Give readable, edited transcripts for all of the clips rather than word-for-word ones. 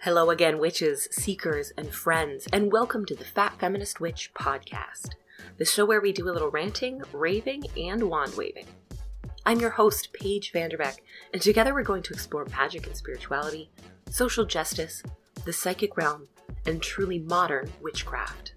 Hello again, witches, seekers, and friends, and welcome to the Fat Feminist Witch podcast, the show where we do a little ranting, raving, and wand waving. I'm your host, Paige Vanderbeck, and together we're going to explore magic and spirituality, social justice, the psychic realm, and truly modern witchcraft.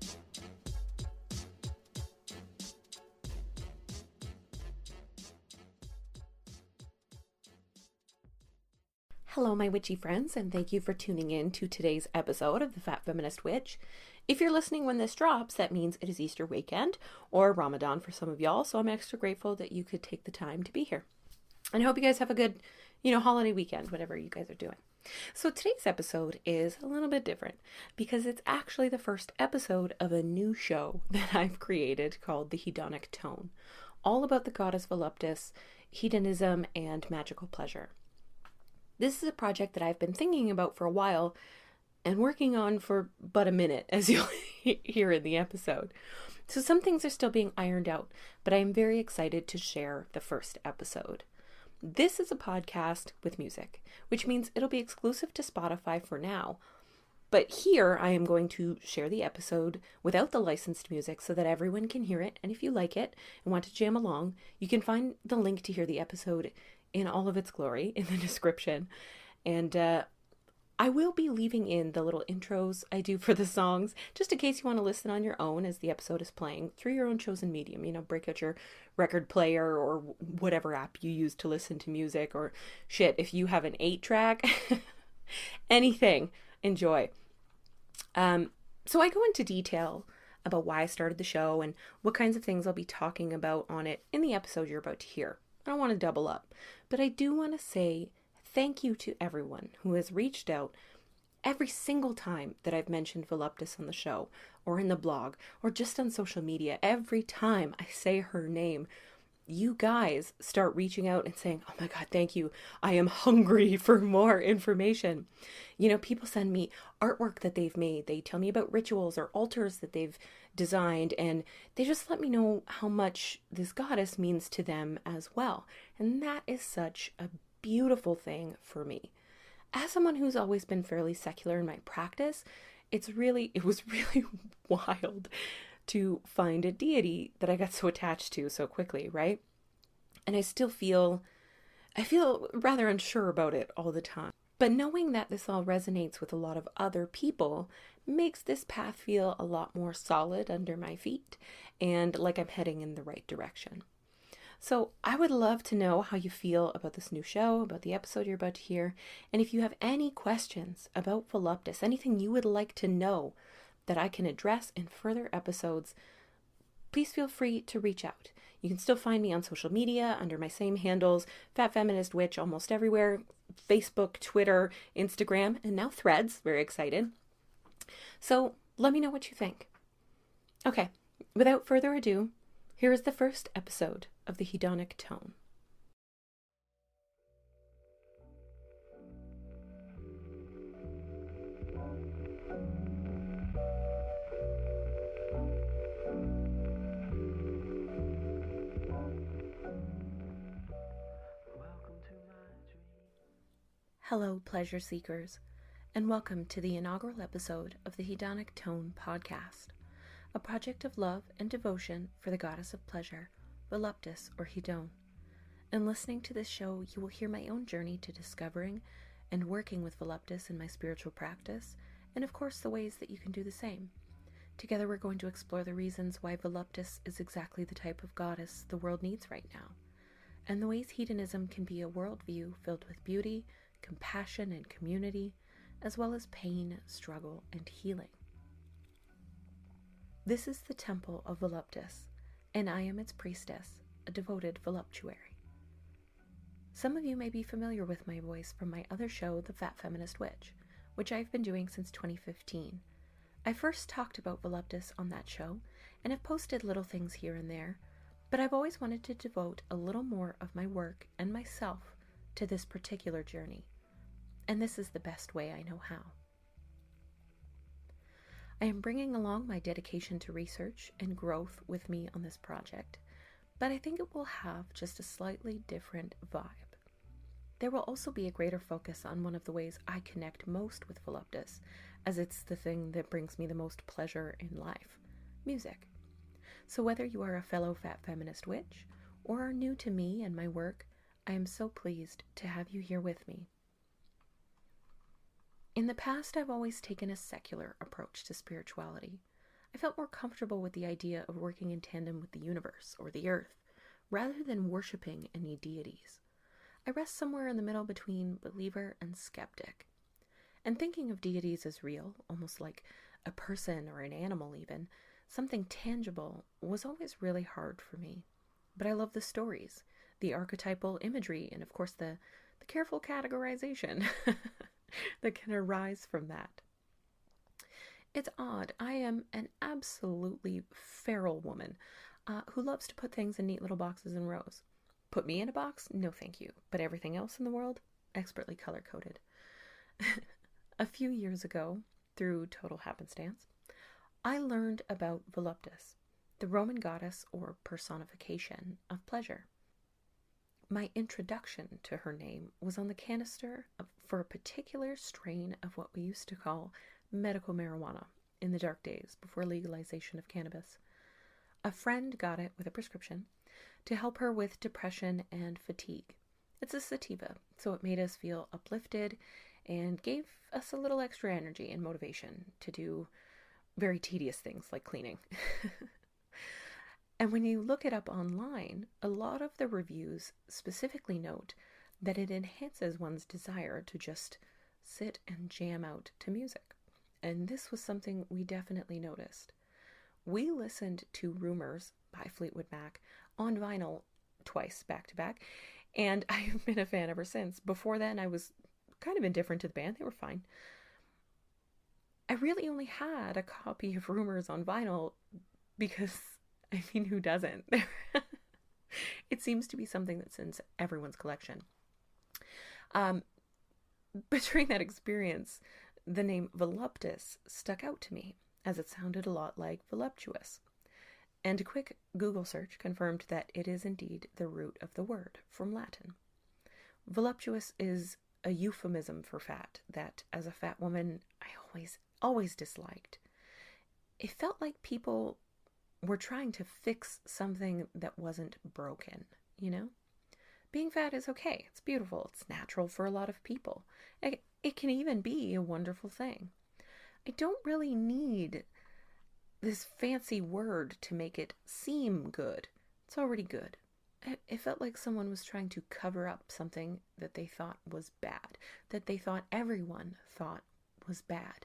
Hello, my witchy friends, and thank you for tuning in to today's episode of the Fat Feminist Witch. If you're listening when this drops, that means it is Easter weekend or Ramadan for some of y'all, so I'm extra grateful that you could take the time to be here. And I hope you guys have a good, holiday weekend, whatever you guys are doing. So today's episode is a little bit different because it's actually the first episode of a new show that I've created called The Hedonic Tone, all about the goddess Voluptus, hedonism, and magical pleasure. This is a project that I've been thinking about for a while and working on for but a minute, as you'll hear in the episode. So some things are still being ironed out, but I am very excited to share the first episode. This is a podcast with music, which means it'll be exclusive to Spotify for now. But here I am going to share the episode without the licensed music so that everyone can hear it. And if you like it and want to jam along, you can find the link to hear the episode in all of its glory in the description. And I will be leaving in the little intros I do for the songs, just in case you want to listen on your own as the episode is playing through your own chosen medium. Break out your record player or whatever app you use to listen to music, or shit, if you have an 8-track, anything, enjoy. So I go into detail about why I started the show and what kinds of things I'll be talking about on it in the episode you're about to hear. I don't want to double up, but I do want to say thank you to everyone who has reached out every single time that I've mentioned Voluptus on the show or in the blog or just on social media. Every time I say her name, you guys start reaching out and saying, oh my God, thank you. I am hungry for more information. People send me artwork that they've made. They tell me about rituals or altars that they've designed, and they just let me know how much this goddess means to them as well. And that is such a beautiful thing for me. As someone who's always been fairly secular in my practice, it was really wild to find a deity that I got so attached to so quickly, right? And I feel rather unsure about it all the time. But knowing that this all resonates with a lot of other people makes this path feel a lot more solid under my feet and like I'm heading in the right direction. So I would love to know how you feel about this new show, about the episode you're about to hear, and if you have any questions about Voluptus, anything you would like to know that I can address in further episodes, please feel free to reach out. You can still find me on social media under my same handles, Fat Feminist Witch, almost everywhere, Facebook, Twitter, Instagram, and now Threads. Very excited. So let me know what you think. Okay, without further ado, here is the first episode of The Hedonic Tone. Hello, pleasure seekers, and welcome to the inaugural episode of the Hedonic Tone podcast, a project of love and devotion for the goddess of pleasure, Voluptus or Hedone. In listening to this show, you will hear my own journey to discovering and working with Voluptus in my spiritual practice, and of course the ways that you can do the same. Together we're going to explore the reasons why Voluptus is exactly the type of goddess the world needs right now, and the ways hedonism can be a worldview filled with beauty, compassion, and community, as well as pain, struggle, and healing. This is the temple of Voluptus, and I am its priestess, a devoted voluptuary. Some of you may be familiar with my voice from my other show, The Fat Feminist Witch, which I've been doing since 2015. I first talked about Voluptus on that show, and have posted little things here and there, but I've always wanted to devote a little more of my work and myself to this particular journey, and this is the best way I know how. I am bringing along my dedication to research and growth with me on this project, but I think it will have just a slightly different vibe. There will also be a greater focus on one of the ways I connect most with Voluptus, as it's the thing that brings me the most pleasure in life: music. So whether you are a fellow fat feminist witch or are new to me and my work, I am so pleased to have you here with me. In the past, I've always taken a secular approach to spirituality. I felt more comfortable with the idea of working in tandem with the universe or the earth, rather than worshipping any deities. I rest somewhere in the middle between believer and skeptic. And thinking of deities as real, almost like a person or an animal even, something tangible, was always really hard for me. But I love the stories, the archetypal imagery, and of course the careful categorization that can arise from that. It's odd. I am an absolutely feral woman who loves to put things in neat little boxes and rows. Put me in a box? No thank you. But everything else in the world? Expertly color-coded. A few years ago, through total happenstance, I learned about Voluptus, the Roman goddess or personification of pleasure. My introduction to her name was on the canister for a particular strain of what we used to call medical marijuana in the dark days before legalization of cannabis. A friend got it with a prescription to help her with depression and fatigue. It's a sativa, so it made us feel uplifted and gave us a little extra energy and motivation to do very tedious things like cleaning. And when you look it up online, a lot of the reviews specifically note that it enhances one's desire to just sit and jam out to music. And this was something we definitely noticed. We listened to Rumors by Fleetwood Mac on vinyl twice back to back, and I've been a fan ever since. Before then, I was kind of indifferent to the band. They were fine. I really only had a copy of Rumors on vinyl because, I mean, who doesn't? It seems to be something that's in everyone's collection. But during that experience, the name Voluptus stuck out to me, as it sounded a lot like voluptuous. And a quick Google search confirmed that it is indeed the root of the word, from Latin. Voluptuous is a euphemism for fat that, as a fat woman, I always disliked. It felt like people were trying to fix something that wasn't broken, you know? Being fat is okay. It's beautiful. It's natural for a lot of people. It can even be a wonderful thing. I don't really need this fancy word to make it seem good. It's already good. It felt like someone was trying to cover up something that they thought was bad, that they thought everyone thought was bad.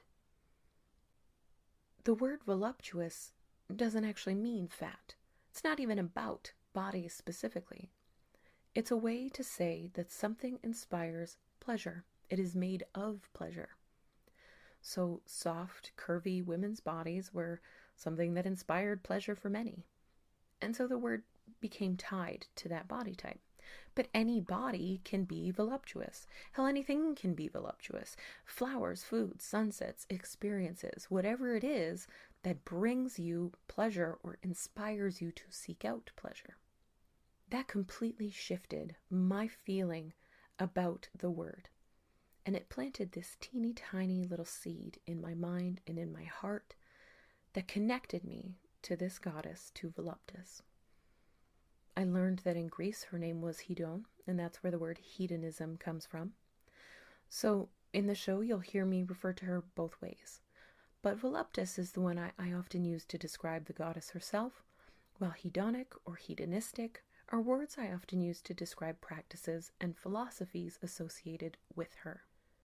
The word voluptuous doesn't actually mean fat. It's not even about bodies specifically. It's a way to say that something inspires pleasure. It is made of pleasure. So soft, curvy women's bodies were something that inspired pleasure for many. And so the word became tied to that body type. But any body can be voluptuous. Hell, anything can be voluptuous. Flowers, food, sunsets, experiences, whatever it is that brings you pleasure or inspires you to seek out pleasure. That completely shifted my feeling about the word. And it planted this teeny tiny little seed in my mind and in my heart that connected me to this goddess, to Voluptus. I learned that in Greece her name was Hedon, and that's where the word hedonism comes from. So in the show you'll hear me refer to her both ways. But Voluptus is the one I often use to describe the goddess herself, while hedonic or hedonistic are words I often use to describe practices and philosophies associated with her.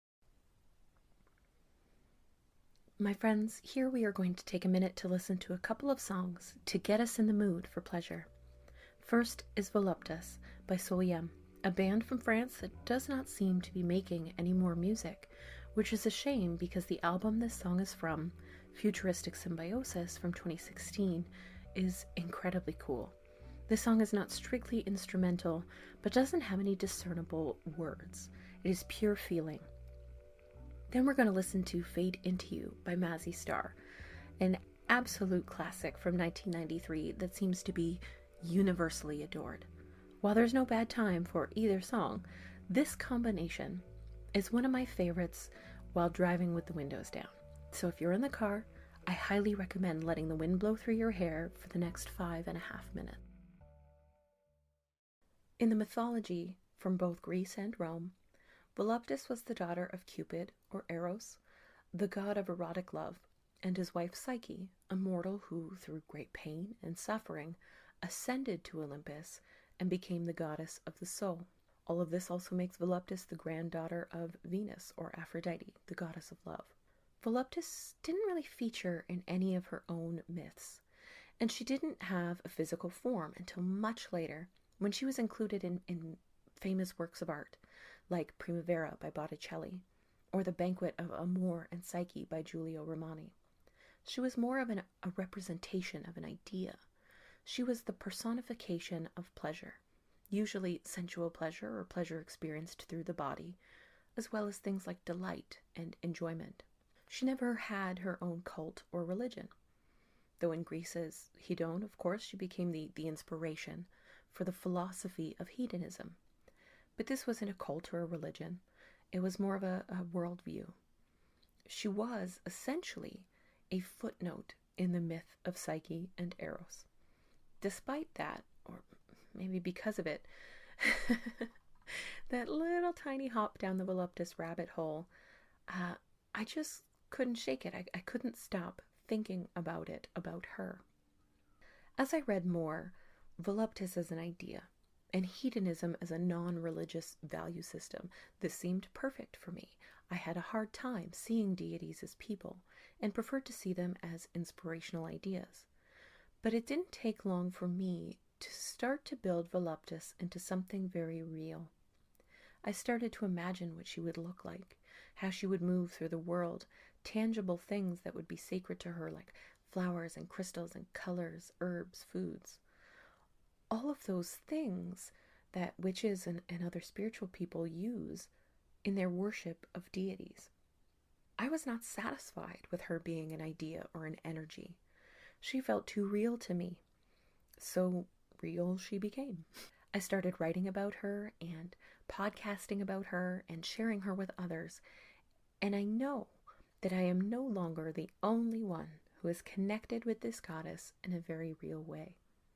My friends, here we are going to take a minute to listen to a couple of songs to get us in the mood for pleasure. First is Voluptus by Soleil, a band from France that does not seem to be making any more music, which is a shame because the album this song is from, Futuristic Symbiosis from 2016, is incredibly cool. This song is not strictly instrumental, but doesn't have any discernible words. It is pure feeling. Then we're going to listen to Fade Into You by Mazzy Star, an absolute classic from 1993 that seems to be universally adored. While there's no bad time for either song, This combination is one of my favorites while driving with the windows down. So if you're in the car, I highly recommend letting the wind blow through your hair for the next 5.5 minutes. In the mythology from both Greece and Rome, Voluptus was the daughter of Cupid, or Eros, the god of erotic love, and his wife Psyche, a mortal who, through great pain and suffering, ascended to Olympus and became the goddess of the soul. All of this also makes Voluptus the granddaughter of Venus, or Aphrodite, the goddess of love. Voluptus didn't really feature in any of her own myths, and she didn't have a physical form until much later, when she was included in famous works of art, like Primavera by Botticelli, or The Banquet of Amor and Psyche by Giulio Romani. She was more of a representation of an idea. She was the personification of pleasure, usually sensual pleasure or pleasure experienced through the body, as well as things like delight and enjoyment. She never had her own cult or religion, though in Greece's Hedon, of course, she became the inspiration for the philosophy of hedonism. But this wasn't a cult or a religion. It was more of a worldview. She was essentially a footnote in the myth of Psyche and Eros. Despite that, or maybe because of it, that little tiny hop down the Voluptus rabbit hole, I just couldn't shake it. I couldn't stop thinking about it, about her. As I read more, Voluptus as an idea, and hedonism as a non-religious value system, this seemed perfect for me. I had a hard time seeing deities as people, and preferred to see them as inspirational ideas. But it didn't take long for me to start to build Voluptus into something very real. I started to imagine what she would look like, how she would move through the world, tangible things that would be sacred to her, like flowers and crystals and colors, herbs, foods. All of those things that witches and other spiritual people use in their worship of deities. I was not satisfied with her being an idea or an energy. She felt too real to me. So real she became. I started writing about her and podcasting about her and sharing her with others. And I know that I am no longer the only one who is connected with this goddess in a very real way.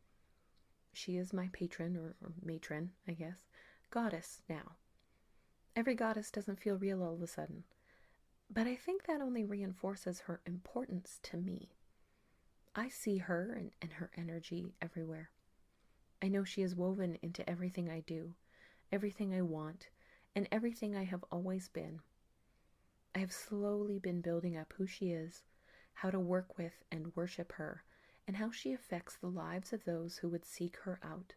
She is my patron, or matron, I guess, goddess now. Every goddess doesn't feel real all of a sudden, but I think that only reinforces her importance to me. I see her and her energy everywhere. I know she is woven into everything I do, everything I want, and everything I have always been. I have slowly been building up who she is, how to work with and worship her, and how she affects the lives of those who would seek her out.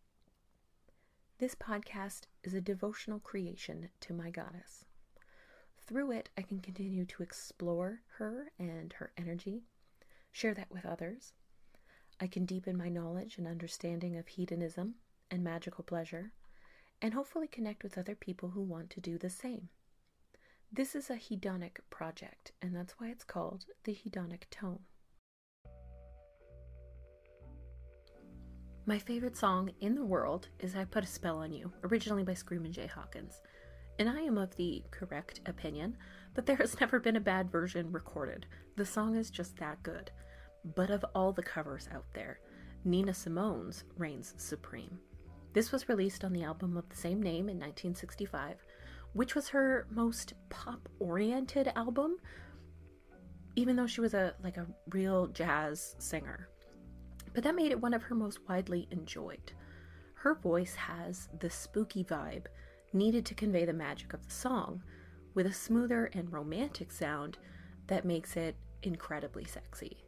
This podcast is a devotional creation to my goddess. Through it, I can continue to explore her and her energy, share that with others. I can deepen my knowledge and understanding of hedonism and magical pleasure, and hopefully connect with other people who want to do the same. This is a hedonic project, and that's why it's called the Hedonic Tone. My favorite song in the world is I Put a Spell on You, originally by Screamin' Jay Hawkins. And I am of the correct opinion that there has never been a bad version recorded. The song is just that good. But of all the covers out there, Nina Simone's reigns supreme. This was released on the album of the same name in 1965, which was her most pop-oriented album, even though she was a real jazz singer. But that made it one of her most widely enjoyed. Her voice has the spooky vibe needed to convey the magic of the song, with a smoother and romantic sound that makes it incredibly sexy.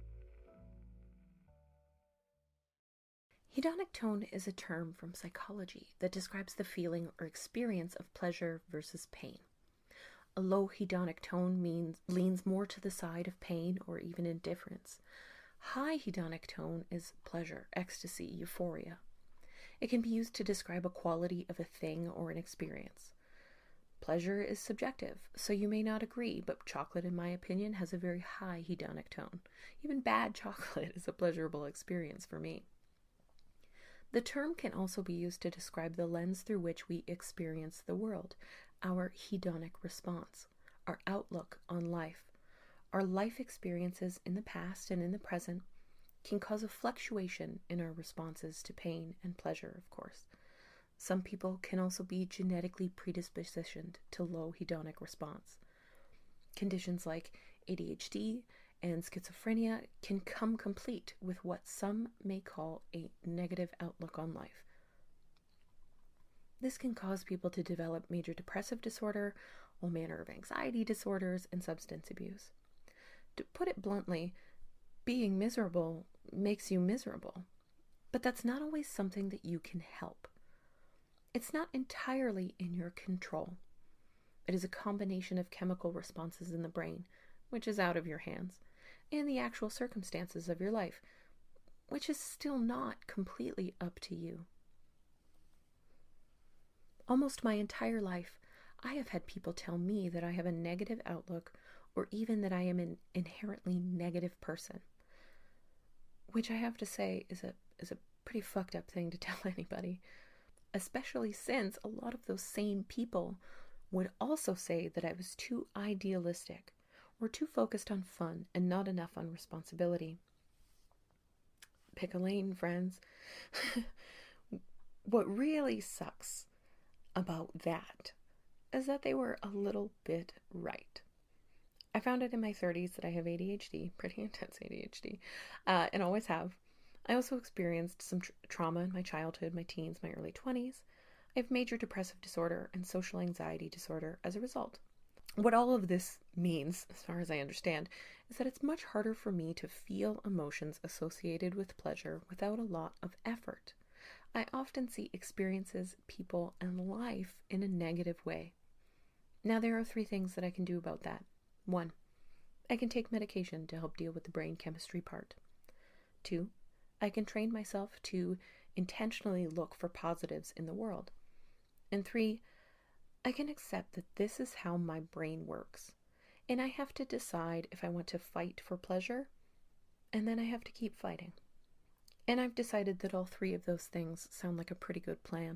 Hedonic tone is a term from psychology that describes the feeling or experience of pleasure versus pain. A low hedonic tone leans more to the side of pain or even indifference. High hedonic tone is pleasure, ecstasy, euphoria. It can be used to describe a quality of a thing or an experience. Pleasure is subjective, so you may not agree, but chocolate, in my opinion, has a very high hedonic tone. Even bad chocolate is a pleasurable experience for me. The term can also be used to describe the lens through which we experience the world, our hedonic response, our outlook on life. Our life experiences in the past and in the present can cause a fluctuation in our responses to pain and pleasure, of course. Some people can also be genetically predispositioned to low hedonic response. Conditions like ADHD and schizophrenia can come complete with what some may call a negative outlook on life. This can cause people to develop major depressive disorder, all manner of anxiety disorders, and substance abuse. To put it bluntly, being miserable makes you miserable, but that's not always something that you can help. It's not entirely in your control. It is a combination of chemical responses in the brain, which is out of your hands, and the actual circumstances of your life, which is still not completely up to you. Almost my entire life, I have had people tell me that I have a negative outlook or even that I am an inherently negative person, which I have to say is a pretty fucked up thing to tell anybody, especially since a lot of those same people would also say that I was too idealistic or too focused on fun and not enough on responsibility. Pick a lane, friends. What really sucks about that is that they were a little bit right. I found it in my 30s that I have ADHD, pretty intense ADHD, and always have. I also experienced some trauma in my childhood, my teens, my early 20s. I have major depressive disorder and social anxiety disorder as a result. What all of this means, as far as I understand, is that it's much harder for me to feel emotions associated with pleasure without a lot of effort. I often see experiences, people, and life in a negative way. Now, there are 3 things that I can do about that. 1, I can take medication to help deal with the brain chemistry part. 2, I can train myself to intentionally look for positives in the world. And 3, I can accept that this is how my brain works, and I have to decide if I want to fight for pleasure, and then I have to keep fighting. And I've decided that all 3 of those things sound like a pretty good plan.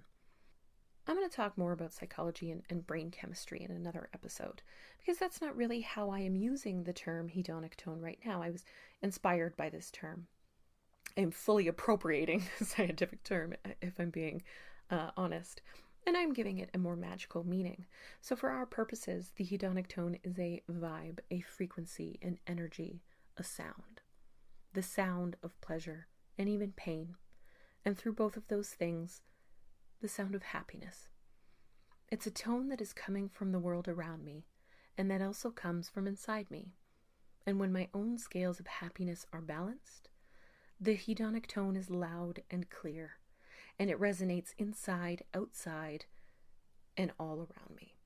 I'm going to talk more about psychology and brain chemistry in another episode, because that's not really how I am using the term hedonic tone right now. I was inspired by this term. I'm fully appropriating the scientific term, if I'm being honest, and I'm giving it a more magical meaning. So for our purposes, the hedonic tone is a vibe, a frequency, an energy, a sound. The sound of pleasure and even pain, and through both of those things, the sound of happiness. It's a tone that is coming from the world around me, and that also comes from inside me. And when my own scales of happiness are balanced, the hedonic tone is loud and clear, and it resonates inside, outside, and all around me.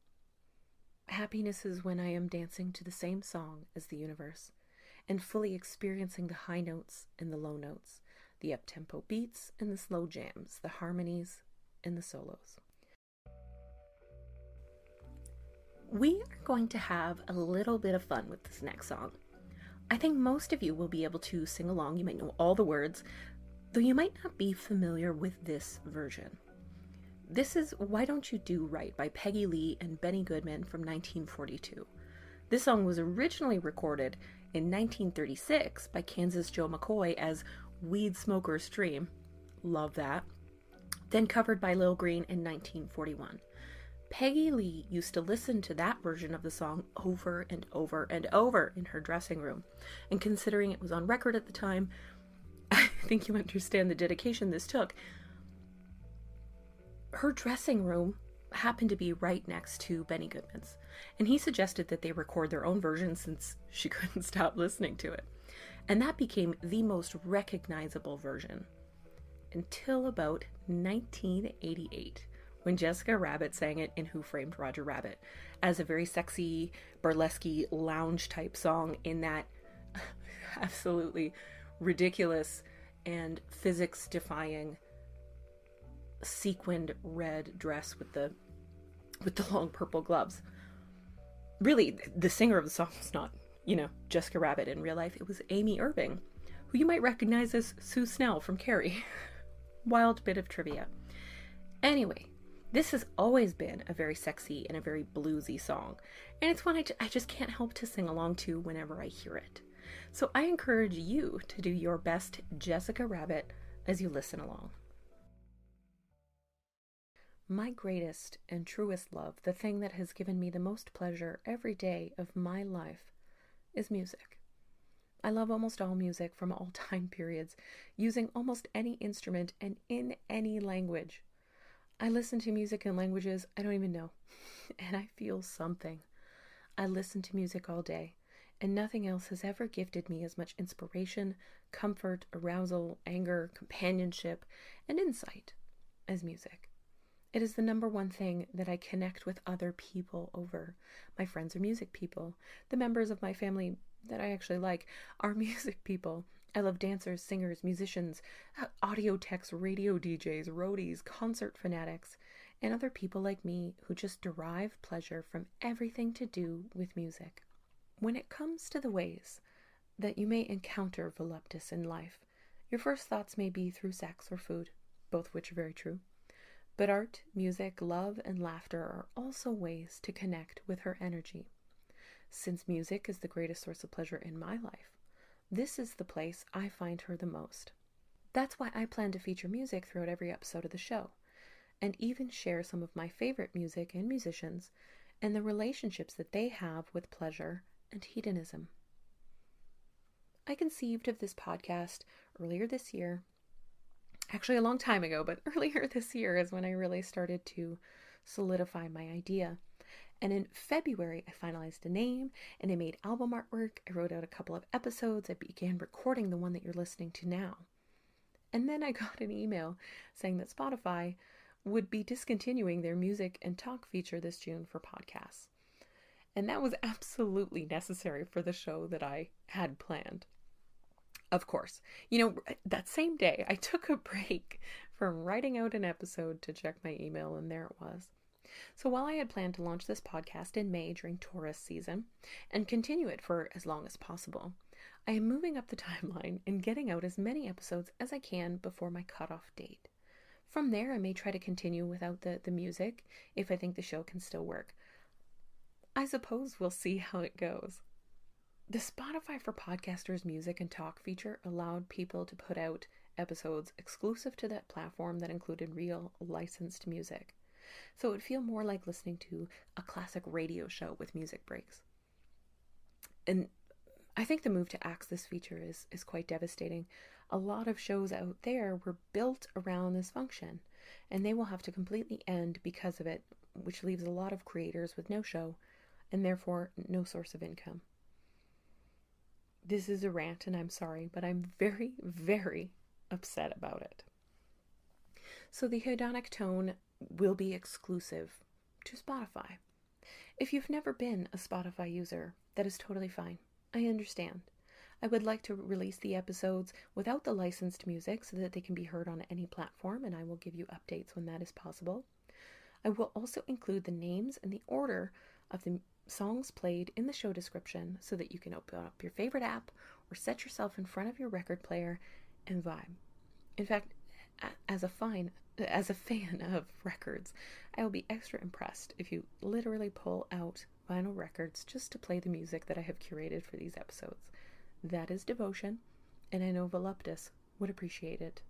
Happiness is when I am dancing to the same song as the universe, and fully experiencing the high notes and the low notes, the up-tempo beats and the slow jams, the harmonies and the solos. We are going to have a little bit of fun with this next song. I think most of you will be able to sing along. You might know all the words, though you might not be familiar with this version. This is Why Don't You Do Right by Peggy Lee and Benny Goodman from 1942. This song was originally recorded in 1936 by Kansas Joe McCoy as Weed Smoker's Dream. Love that. Then covered by Lil Green in 1941. Peggy Lee used to listen to that version of the song over and over and over in her dressing room. And considering it was on record at the time, I think you understand the dedication this took. Her dressing room happened to be right next to Benny Goodman's, and he suggested that they record their own version since she couldn't stop listening to it. And that became the most recognizable version until about 1988, when Jessica Rabbit sang it in Who Framed Roger Rabbit as a very sexy, burlesque, lounge-type song in that absolutely ridiculous and physics-defying sequined red dress with the long purple gloves. Really, the singer of the song was not, Jessica Rabbit in real life. It was Amy Irving, who you might recognize as Sue Snell from Carrie. wild bit of trivia. Anyway, this has always been a very sexy and a very bluesy song, and it's one I just can't help to sing along to whenever I hear it. So I encourage you to do your best Jessica Rabbit as you listen along. My greatest and truest love, the thing that has given me the most pleasure every day of my life, is music. I love almost all music from all time periods, using almost any instrument and in any language. I listen to music in languages I don't even know, and I feel something. I listen to music all day, and nothing else has ever gifted me as much inspiration, comfort, arousal, anger, companionship, and insight as music. It is the number one thing that I connect with other people over. My friends are music people. The members of my family that I actually like are music people. I love dancers, singers, musicians, audio techs, radio DJs, roadies, concert fanatics, and other people like me who just derive pleasure from everything to do with music. When it comes to the ways that you may encounter voluptus in life, your first thoughts may be through sex or food, both of which are very true. But art, music, love, and laughter are also ways to connect with her energy. Since music is the greatest source of pleasure in my life, this is the place I find her the most. That's why I plan to feature music throughout every episode of the show, and even share some of my favorite music and musicians and the relationships that they have with pleasure and hedonism. I conceived of this podcast earlier this year. Actually, a long time ago, but earlier this year is when I really started to solidify my idea. And in February, I finalized a name and I made album artwork. I wrote out a couple of episodes. I began recording the one that you're listening to now. And then I got an email saying that Spotify would be discontinuing their music and talk feature this June for podcasts. And that was absolutely necessary for the show that I had planned. Of course, that same day I took a break from writing out an episode to check my email, and there it was. So while I had planned to launch this podcast in May during Taurus season and continue it for as long as possible, I am moving up the timeline and getting out as many episodes as I can before my cutoff date. From there, I may try to continue without the music if I think the show can still work. I suppose we'll see how it goes. The Spotify for Podcasters music and talk feature allowed people to put out episodes exclusive to that platform that included real licensed music. So it would feel more like listening to a classic radio show with music breaks. And I think the move to axe this feature is quite devastating. A lot of shows out there were built around this function, and they will have to completely end because of it, which leaves a lot of creators with no show, and therefore no source of income. This is a rant, and I'm sorry, but I'm very, very upset about it. So the hedonic tone will be exclusive to Spotify. If you've never been a Spotify user, that is totally fine. I understand. I would like to release the episodes without the licensed music so that they can be heard on any platform, and I will give you updates when that is possible. I will also include the names and the order of the songs played in the show description so that you can open up your favorite app or set yourself in front of your record player and vibe. In fact, as a fan of records, I will be extra impressed if you literally pull out vinyl records just to play the music that I have curated for these episodes. That is devotion, and I know Voluptus would appreciate it.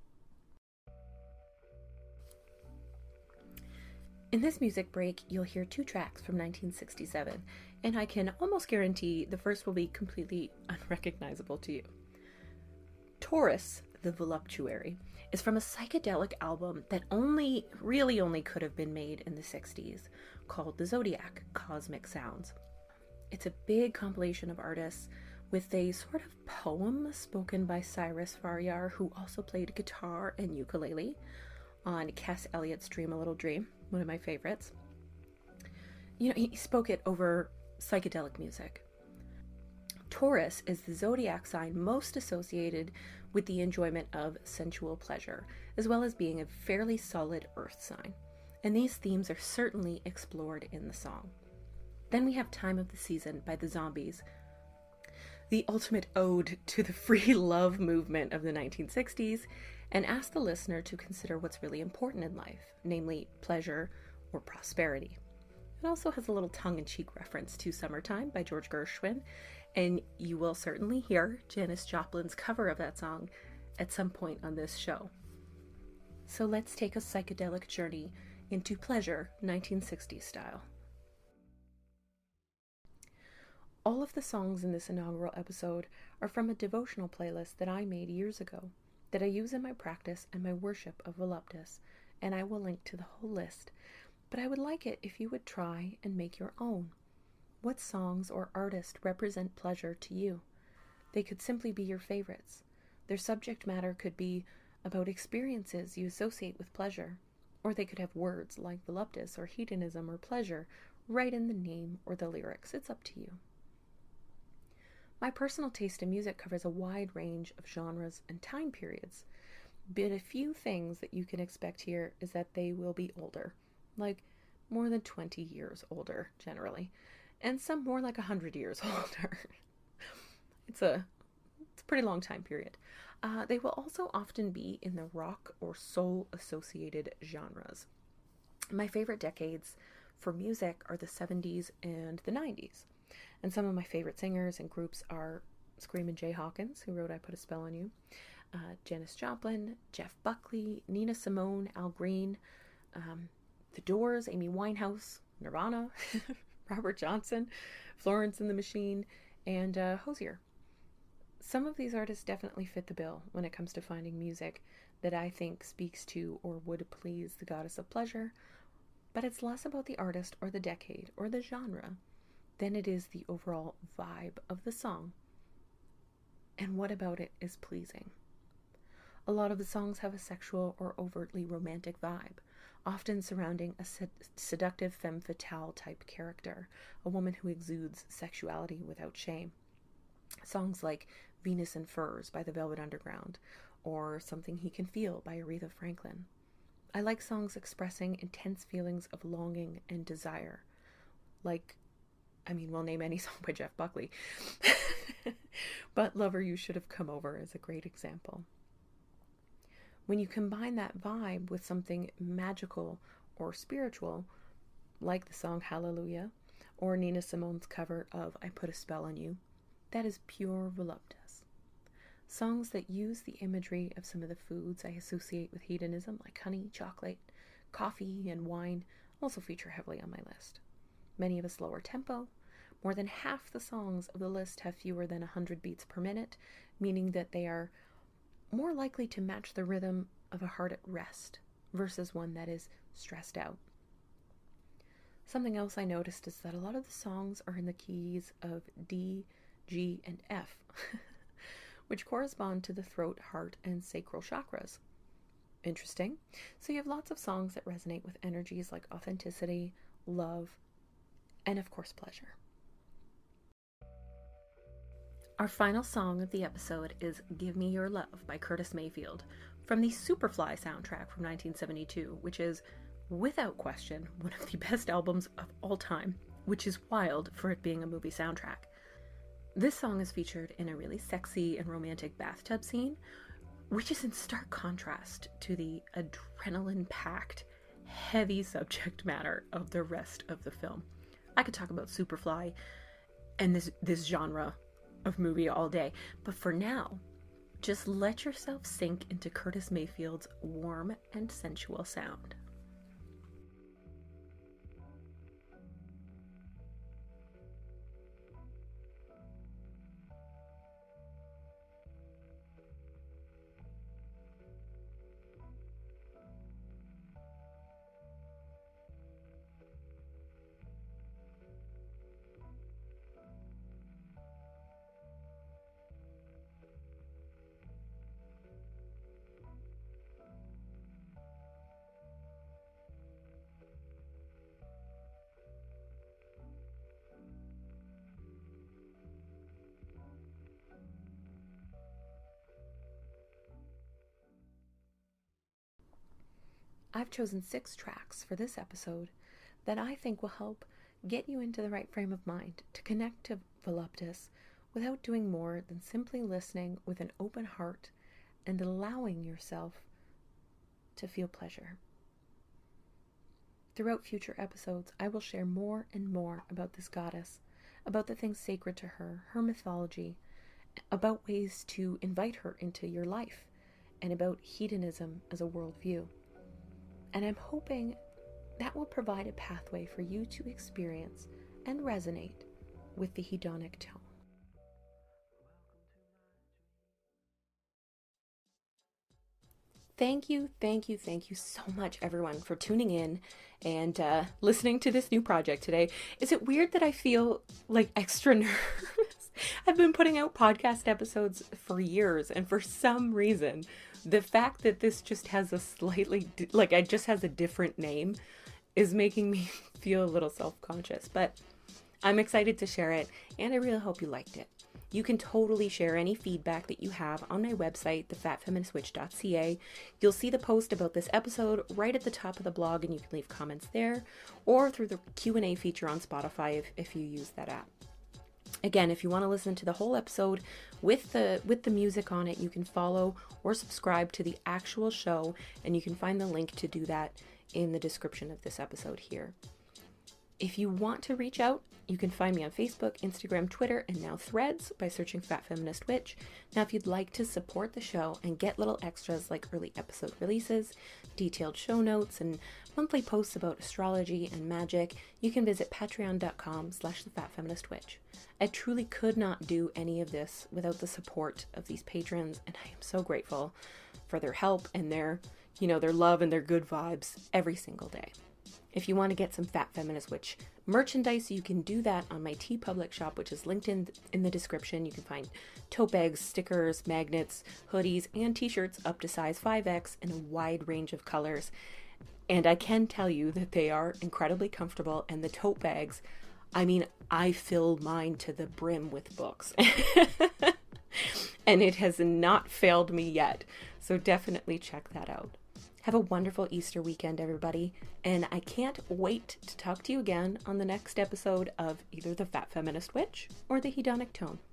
In this music break, you'll hear 2 tracks from 1967, and I can almost guarantee the first will be completely unrecognizable to you. Taurus, the Voluptuary, is from a psychedelic album that only could have been made in the 60s, called The Zodiac, Cosmic Sounds. It's a big compilation of artists with a sort of poem spoken by Cyrus Faryar, who also played guitar and ukulele on Cass Elliott's Dream a Little Dream, one of my favorites. He spoke it over psychedelic music. Taurus is the zodiac sign most associated with the enjoyment of sensual pleasure, as well as being a fairly solid earth sign. And these themes are certainly explored in the song. Then we have Time of the Season by the Zombies, the ultimate ode to the free love movement of the 1960s, and ask the listener to consider what's really important in life, namely pleasure or prosperity. It also has a little tongue-in-cheek reference to Summertime by George Gershwin, and you will certainly hear Janis Joplin's cover of that song at some point on this show. So let's take a psychedelic journey into Pleasure 1960s style. All of the songs in this inaugural episode are from a devotional playlist that I made years ago that I use in my practice and my worship of Voluptas, and I will link to the whole list, but I would like it if you would try and make your own. What songs or artists represent pleasure to you? They could simply be your favorites. Their subject matter could be about experiences you associate with pleasure, or they could have words like voluptas or hedonism or pleasure right in the name or the lyrics. It's up to you. My personal taste in music covers a wide range of genres and time periods, but a few things that you can expect here is that they will be older, like more than 20 years older generally, and some more like 100 years older. It's a pretty long time period. They will also often be in the rock or soul associated genres. My favorite decades for music are the 70s and the 90s. And some of my favorite singers and groups are Screamin' Jay Hawkins, who wrote I Put a Spell on You, Janis Joplin, Jeff Buckley, Nina Simone, Al Green, The Doors, Amy Winehouse, Nirvana, Robert Johnson, Florence and the Machine, and Hozier. Some of these artists definitely fit the bill when it comes to finding music that I think speaks to or would please the goddess of pleasure, but it's less about the artist or the decade or the genre than it is the overall vibe of the song. And what about it is pleasing? A lot of the songs have a sexual or overtly romantic vibe, often surrounding a seductive femme fatale type character, a woman who exudes sexuality without shame. Songs like Venus in Furs by the Velvet Underground, or Something He Can Feel by Aretha Franklin. I like songs expressing intense feelings of longing and desire, we'll name any song by Jeff Buckley, but Lover You Should Have Come Over is a great example. When you combine that vibe with something magical or spiritual, like the song Hallelujah, or Nina Simone's cover of I Put a Spell on You, that is pure voluptas. Songs that use the imagery of some of the foods I associate with hedonism, like honey, chocolate, coffee, and wine, also feature heavily on my list. Many of a slower tempo. More than half the songs of the list have fewer than 100 beats per minute, meaning that they are more likely to match the rhythm of a heart at rest versus one that is stressed out. Something else I noticed is that a lot of the songs are in the keys of D, G, and F, which correspond to the throat, heart, and sacral chakras. Interesting. So you have lots of songs that resonate with energies like authenticity, love, and of course pleasure. Our final song of the episode is Give Me Your Love by Curtis Mayfield from the Superfly soundtrack from 1972, which is, without question, one of the best albums of all time, which is wild for it being a movie soundtrack. This song is featured in a really sexy and romantic bathtub scene, which is in stark contrast to the adrenaline-packed, heavy subject matter of the rest of the film. I could talk about Superfly and this genre of movie all day, but for now, just let yourself sink into Curtis Mayfield's warm and sensual sound. I've chosen 6 tracks for this episode that I think will help get you into the right frame of mind to connect to Voluptas without doing more than simply listening with an open heart and allowing yourself to feel pleasure. Throughout future episodes, I will share more and more about this goddess, about the things sacred to her, her mythology, about ways to invite her into your life, and about hedonism as a worldview. And I'm hoping that will provide a pathway for you to experience and resonate with the hedonic tone. Thank you so much, everyone, for tuning in and listening to this new project today. Is it weird that I feel like extra nervous? I've been putting out podcast episodes for years, and for some reason, the fact that this just has a slightly, it just has a different name is making me feel a little self-conscious. But I'm excited to share it, and I really hope you liked it. You can totally share any feedback that you have on my website, thefatfeministwitch.ca. You'll see the post about this episode right at the top of the blog, and you can leave comments there, or through the Q&A feature on Spotify if you use that app. Again, if you want to listen to the whole episode with the music on it, you can follow or subscribe to the actual show, and you can find the link to do that in the description of this episode here. If you want to reach out, you can find me on Facebook, Instagram, Twitter, and now Threads by searching Fat Feminist Witch. Now, if you'd like to support the show and get little extras like early episode releases, detailed show notes, and monthly posts about astrology and magic, you can visit patreon.com/thefatfeministwitch. I truly could not do any of this without the support of these patrons, and I am so grateful for their help and their love and their good vibes every single day. If you want to get some Fat Feminist Witch merchandise, you can do that on my TeePublic shop, which is linked in the description. You can find tote bags, stickers, magnets, hoodies, and t-shirts up to size 5X in a wide range of colors. And I can tell you that they are incredibly comfortable, and the tote bags, I fill mine to the brim with books. And it has not failed me yet. So definitely check that out. Have a wonderful Easter weekend, everybody, and I can't wait to talk to you again on the next episode of either The Fat Feminist Witch or The Hedonic Tone.